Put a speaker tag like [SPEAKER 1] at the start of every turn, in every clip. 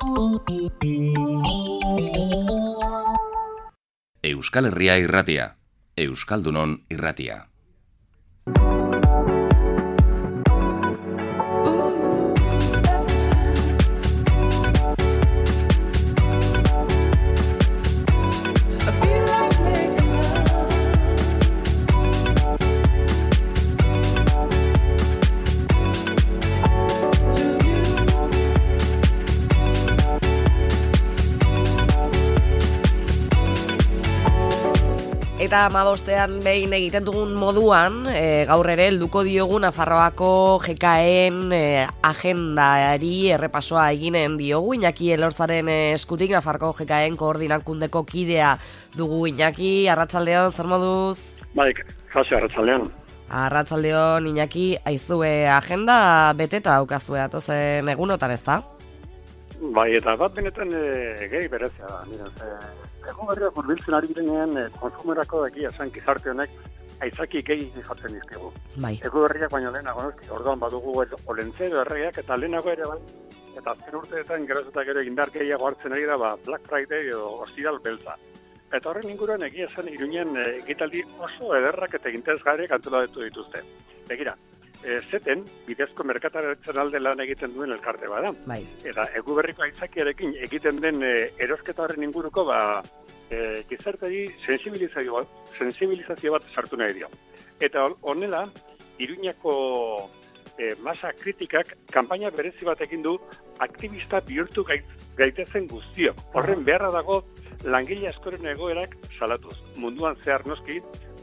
[SPEAKER 1] Euskal Herria irratia, Euskaldunon irratia.
[SPEAKER 2] Eta amabostean behin egiten dugun moduan, gaur ere helduko diogu Nafarroako GKen agendari errepasoa eginen diogu. Iñaki Elorzaren eskutik Nafarroako GKen koordinakundeko kidea dugu. Iñaki, arratsaldeon, zer moduz?
[SPEAKER 3] Bai, kaso arratsaldeon.
[SPEAKER 2] Arratsaldeon, Iñaki, aizue agenda beteta daukazue datozen egunotan, ez da?
[SPEAKER 3] Bai, eta bat benetan gehi berezia da. Mira, egun berriak urbiltzen ari girenean konsumerako daki esan gizarte honek aitzaki gehi jartzen dizkigu.
[SPEAKER 2] Bai.
[SPEAKER 3] Egun berriak baino lehenago noski, orduan badugu olentzero erregeak eta lehenago ere bai. Eta azken urteetan geroz eta gero indar gehiago hartzen ari da Black Friday edo ostiral beltza. Eta horren inguruan egia esan Iruñen egitaldi oso ederrak eta interesgarriak antolatu dituzte. Begira, zeten bidezko merkataritzan alde lan egiten duen elkarte bada.
[SPEAKER 2] Bai.
[SPEAKER 3] Eta eguberriko aitzakiarekin egiten den erosketa horren inguruko gizarteari sensibilizazio bat sartu nahi dio. Eta honela, Iruñako masa kritikak kanpaina berezi bat egin du aktivista bihurtu gaitezen guztiok. Horren beharra dago langile askoren egoerak salatuz. Munduan zehar noski,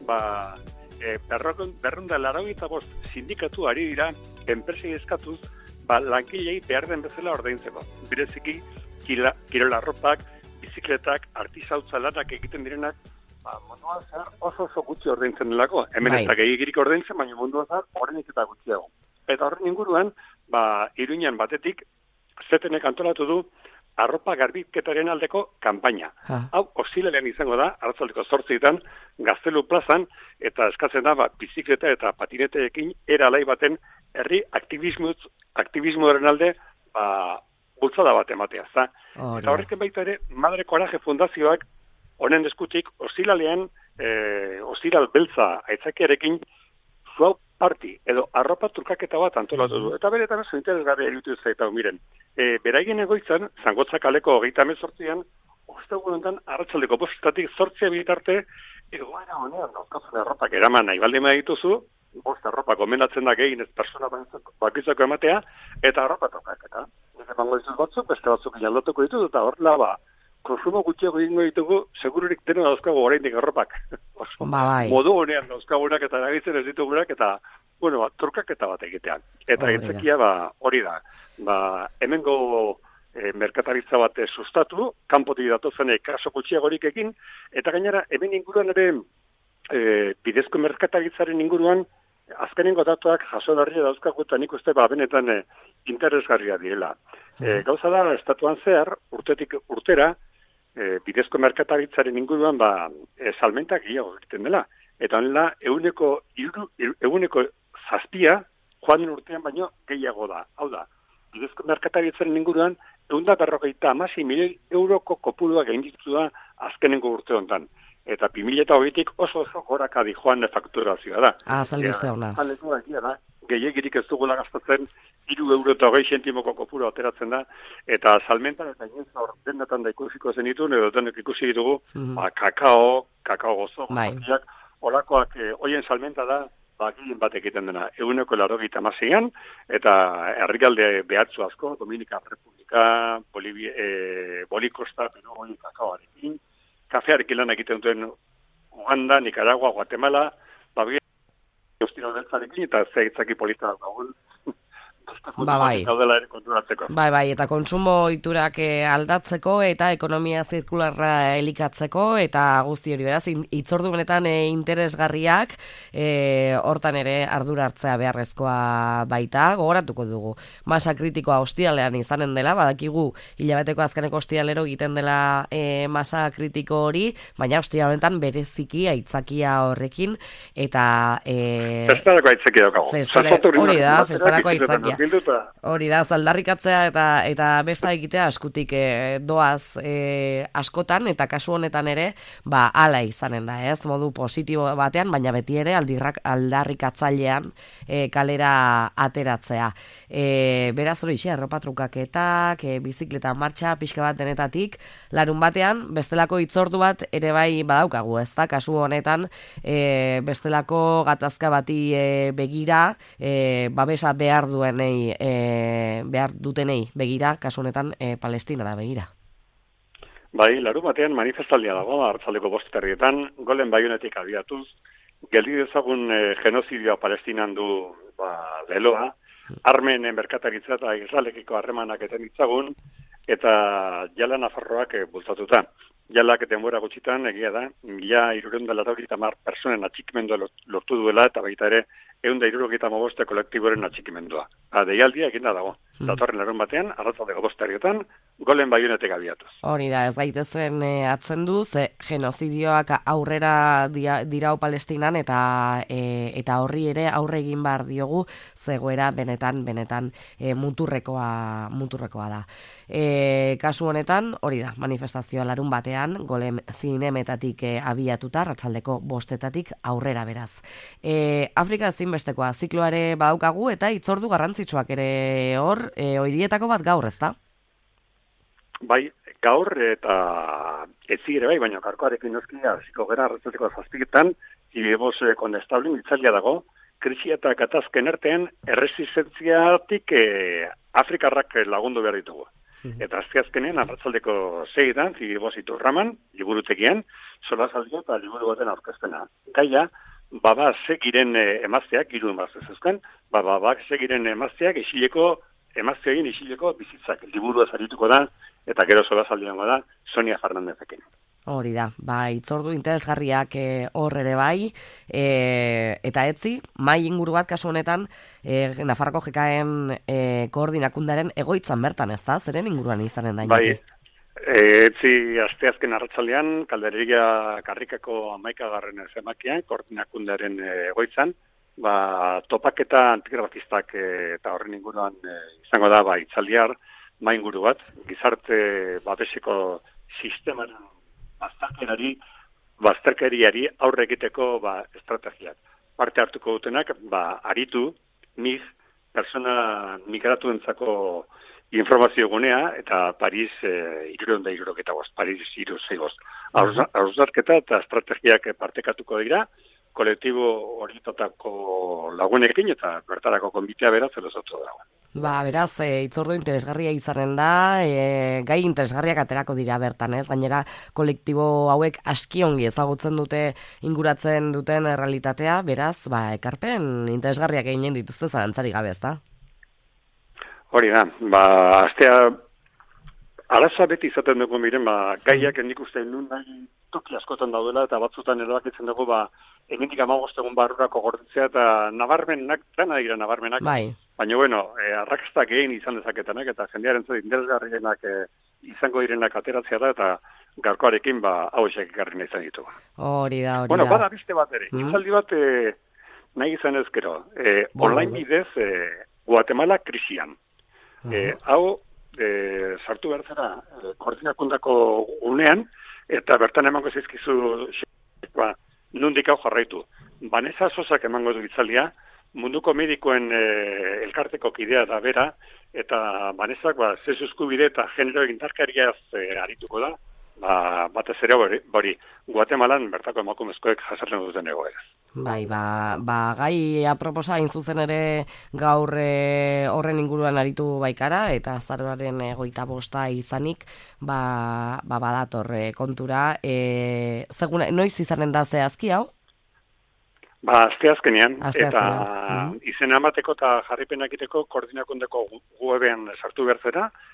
[SPEAKER 3] 285 sindikatu ari dira enpresei eskatuz langilei behar den bezala ordaintzeko. Bereziki kirola arropak, bizikletak, artisautza lanak egiten direnak munduan zehar oso gutxi ordaintzen delako. Hemen ez da gehiagirik ordaintzen, baina munduan zehar horrenik eta gutxiago. Eta horren inguruan, Iruñan batetik, zetenek antolatu du arropa garbiketaren aldeko kanpaina. Hau, ostilalean izango da, arratsaldeko 8etan, Gaztelu plazan, eta eskatzen da, bizikleta eta patineteekin era alai baten herri aktivismoaren alde, bultzada bat ematea. Eta horrekin baita ere, Madre Coraje Fundazioak, honen eskutik, ostilalean, ostiral beltza aitzakiarekin, zuau party, edo arropa trukaketa bat antolatu du. Eta beretan oso interesgarria iruditu zaita, miren. Beraien egoitzan, Zangotza kaleko 38an, ostegunetan arratsaldeko 5:00 8 bitarte, egoera honean dauzkazuen arropak eraman nahi baldin badituzu, 5 arropa gomendatzen da gehien ez persona bakitzako ematea, eta arropa trukaketa. Ez emango dituz batzuk, beste batzuk aldatuko dituz, eta horrela konsumo gutxiago egingo ditugu, segururik deno dauzkago oraindik arropak. Modu honean dauzkagunak eta eragitzen ez ditugunak, eta, trukaketa bat egitean. Eta aitzakia hori da. Hemengo merkataritza bat sustatu, kanpotik datozen kaso gutxiagorik egin, eta gainera, hemen inguruan ere, bidezko merkataritzaren inguruan, azkenengo datuak jaso darria dauzkagu, eta nik uste benetan interesgarria direla. Gauza da, estatuan zehar, urtetik urtera, bidezko merkataritzaren inguruan salmentak gehiago egiten dela. Eta honela, eguneko 7 joan urtean baino gehiago da. Hau da, bidezko merkataritzaren inguruan 156 milioi euroko kopurua gainditu da azkenengo urte honetan. Eta 2020tik oso goraka di joan fakturazioa da.
[SPEAKER 2] Zalbeste hona.
[SPEAKER 3] Gehiegirik ez dugula gastatzen, 3,20 kopuru ateratzen da, eta salmentan eta inoiz hor dendetan da ikusiko zenituen, edo denek ikusi ditugu, kakao gozo, olakoak hoien salmenta da, gehien bat egiten dena, 186an, eta herrialde behatzu asko, Dominika Republika, Bolikosta, Peru, kakaoarekin, kafearekin lan egiten duen Uganda, Nicaragua, Guatemala, ostiro beltzarekin, eta zeitzaki polita dagoen.
[SPEAKER 2] Bai, eta kontsumo ohiturak aldatzeko eta ekonomia zirkularra elikatzeko eta guzti hori beraz, hitzordu benetan interesgarriak hortan ere ardura hartzea beharrezkoa baita, gogoratuko dugu. Masa kritikoa ostiralean izanen dela, badakigu hilabeteko azkeneko ostiralero egiten dela masa kritiko hori, baina ostirale honetan bereziki aitzakia horrekin eta
[SPEAKER 3] festarako aitzakia daukagu.
[SPEAKER 2] Hori da, festarako aitzakia. Hori da, aldarrikatzea eta besta egitea eskutik doaz askotan, eta kasu honetan ere, hala izanen da, ez? Modu positibo batean, baina beti ere aldarrikatzailean kalera ateratzea. Beraz hori xe, arropa trukaketak, bizikleta martxa, pixka bat denetatik, larun batean, bestelako hitzordu bat ere bai badaukagu, ez da? Kasu honetan, bestelako gatazka bati begira, babesa behar dutenei begira, kasu honetan Palestina da begira.
[SPEAKER 3] Bai, larun batean manifestaldia dago, arratsaldeko 5:00 Golen Baionetik abiatuz, geldi dezagun genozidioa Palestinan du leloa, armen merkataritza eta Israelekiko harremanak eten ditzagun, eta jala Nafarroak bultzatuta. Jalak denbora gutxitan, egia da, 1380 personen atxikimendua lortu duela, eta baita ere, 175 kolektiboren atxikimendua. Deialdia eginda dago. Datorren larun batean, arratsaldeko 5:00 Golen Baionetik abiatuz.
[SPEAKER 2] Hori da, ez gaitezen atzen du, genozidioak aurrera dirau Palestinan, eta horri ere aurre egin behar diogu, zegoera benetan muturrekoa da. Kasu honetan, hori da, manifestazioa larun batean, Golen zinemetatik abiatuta, arratsaldeko 5:00 aurrera beraz. Afrika ezinbestekoa, zikloare badaukagu, eta hitzordu garrantzitsuak ere hor, horietako bat gaur, ezta?
[SPEAKER 3] Bai, gaur eta etzi ere bai, baina karkoarekin noski hasiko gara arratsaldeko 7:00 Ibos Kondestablin itzalia dago, krisia eta gatazken artean erresistentziatik Afrikarrak lagundu behar ditugu. Eta azkenean arratsaldeko 6:00 Ibos Iturraman, liburutegian, solasaldia eta liburu baten aurkezpena. Gaia, baba segiren emazteak, 3 emazte zeuzkan, babak segiren emazteak emazteoien isileko bizitzak liburua zarituko da, eta gero solasaldiango da Sonia Fernandezekin.
[SPEAKER 2] Hori da, hitzordu interesgarriak hor ere bai, eta etzi, mai inguru bat kasu honetan, Nafarroko JKN koordinakundaren egoitzan bertan, ez da? Zeren inguruan izanen da?
[SPEAKER 3] Bai, etzi asteazken arratsaldean, Kaldereria Karrikako 11. Zemakian, koordinakundaren egoitzan, topaketa antigrafistak eta horren inguruan izango da, itzaldiar, mai inguru bat, gizarte babeseko sistemaren bazterkeriari aurre egiteko estrategiak. Parte hartuko dutenak, aritu, persona migratuentzako informazio gunea, eta Paris 365, Paris 365. Hausnarketa eta estrategiak partekatuko dira, kolektibo horietako lagunekin eta bertarako konbitea beraz zelosatu dago.
[SPEAKER 2] Beraz, hitzordu interesgarria izanen da, gai interesgarriak aterako dira bertan, ez? Gainera, kolektibo hauek aski ongi ezagutzen dute inguratzen duten errealitatea, beraz, ekarpen interesgarriak eginen dituzte zalantzari gabe, ez da?
[SPEAKER 3] Hori da, astea, arazoa beti izaten dugu miren, gaiak nik uste nun nahi toki askotan daudela, eta batzutan erabakitzen dugu, hemendik 15 egun barrurako gorditzea, eta nabarmenak, dena dira nabarmenak, baina, arrakastak egin izan dezaketanak, eta jendearen zait interesgarrienak izango direnak ateratzea da, eta gaurkoarekin, hau esek ekarri nahi izan ditugu.
[SPEAKER 2] Hori da.
[SPEAKER 3] Bada beste bat ere, itzaldi bat nahi izan ezkero, online bidez Guatemala krisian. Hau, sartu behar zera, koordinakundako unean, eta bertan emango zizkizu nundik hau jarraitu. Vanessa Sosak emango du itzaldia, munduko medikoen elkarteko kidea da bera, eta Vanessa zezu eskubide eta genero egintarkariaz arituko da, batez ere hori, Guatemalan bertako emakumezkoek jasaten duten egoeraz.
[SPEAKER 2] Gai aproposa zuzen ere gaur horren inguruan aritu baikara, eta azaroaren 25 izanik, badator kontura. Noiz izanen da zehazki hau?
[SPEAKER 3] Asteazkenean, eta izena emateko eta jarripenak egiteko koordinakundeko webean sartu behar zera,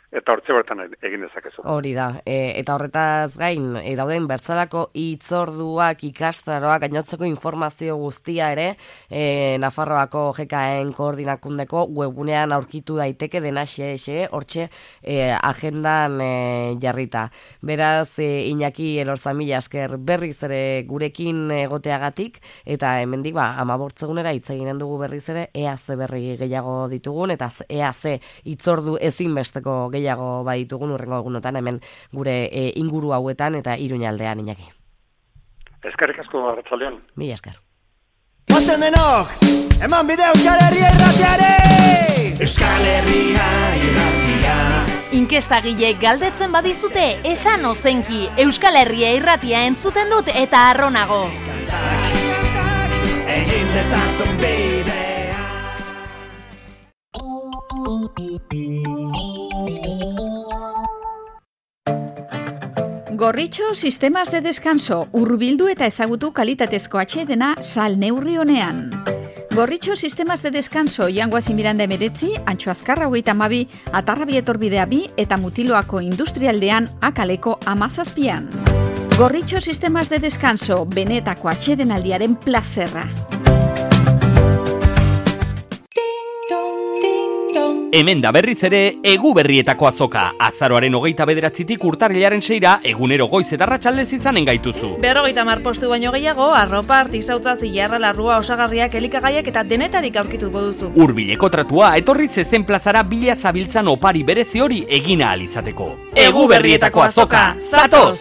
[SPEAKER 3] eta hortze bertan egin dezakezu.
[SPEAKER 2] Hori da, eta horretaz gain, dauden bertzalako hitzorduak, ikastaroak, gainotzeko informazio guztia ere, Nafarroako GKN koordinakundeko webgunean aurkitu daiteke dena hortxe agendan jarrita. Beraz, Iñaki Elorza, esker berriz ere gurekin egoteagatik, eta hemendik 15 egunera hitz eginen dugu berriz ere, ea ze berri gehiago ditugun, eta ea ze hitzordu ezinbesteko gehiago baditugun urrengo egunotan hemen gure inguru hauetan eta Iruñaldean, Iñaki.
[SPEAKER 3] Eskerrik asko, arratsaldean.
[SPEAKER 2] Mila esker.
[SPEAKER 4] Ozen denok, eman bide Euskal Herria irratiare! Euskal Herria irratia.
[SPEAKER 5] Inkestagileek galdetzen badizute, esan ozenki, Euskal Herria irratia entzuten dut eta arronago.
[SPEAKER 4] Egin dezazun bidea.
[SPEAKER 6] Gorritxo sistemas de descanso, hurbildu eta ezagutu kalitatezko atsedena sal neurri honean. Gorritxo sistemas de descanso, Jangoasi Miranda 19, Antxo Azkarra 32, Atarrabi etorbidea 2 eta Mutiloako industrialdean Akaleko 17. Gorritxo sistemas de descanso, benetako atsedenaldiaren plazerra.
[SPEAKER 7] Hemen da berriz ere, egu berrietako azoka. Azaroaren 29tik urtarrilaren 6ra, egunero goiz eta arratsaldez izanen gaituzu.
[SPEAKER 8] 50 postu baino gehiago, arropa, artisautza, zilarra, larrua, osagarriak, elikagaiak eta denetarik aurkituko duzu.
[SPEAKER 7] Hurbileko tratua, etorri zezen plazara bila zabiltzan opari berezi hori egina ahal izateko. Egu berrietako azoka, zatoz!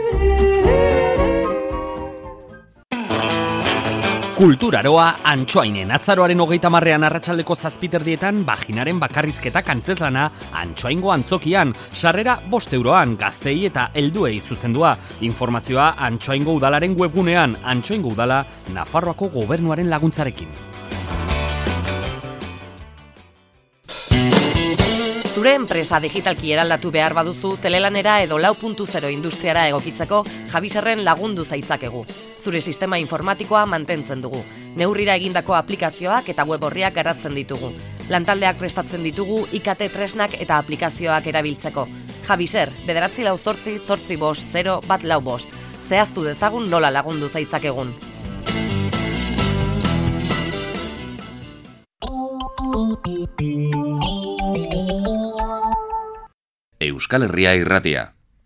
[SPEAKER 7] Kulturaroa Antxoainen azaroaren 30ean arratsaldeko 7:00 baginaren bakarrizketak antzezlana Antxoaingo antzokian, sarrera 5 euroan, gaztei eta helduei zuzendua. Informazioa Antxoaingo udalaren webgunean, Antxoaingo udala Nafarroako gobernuaren laguntzarekin.
[SPEAKER 2] Zure enpresa digitalki eraldatu behar baduzu, telelanera edo 4.0 industriara egokitzeko Javiserren lagundu zaitzakegu. Zure sistema informatikoa mantentzen dugu. Neurrira egindako aplikazioak eta web orriak garatzen ditugu. Lantaldeak prestatzen ditugu IKT tresnak eta aplikazioak erabiltzeko. Javiser, 9480805. Zehaztu dezagun nola lagundu zaitzakegun.
[SPEAKER 1] Euskal Herria irratia.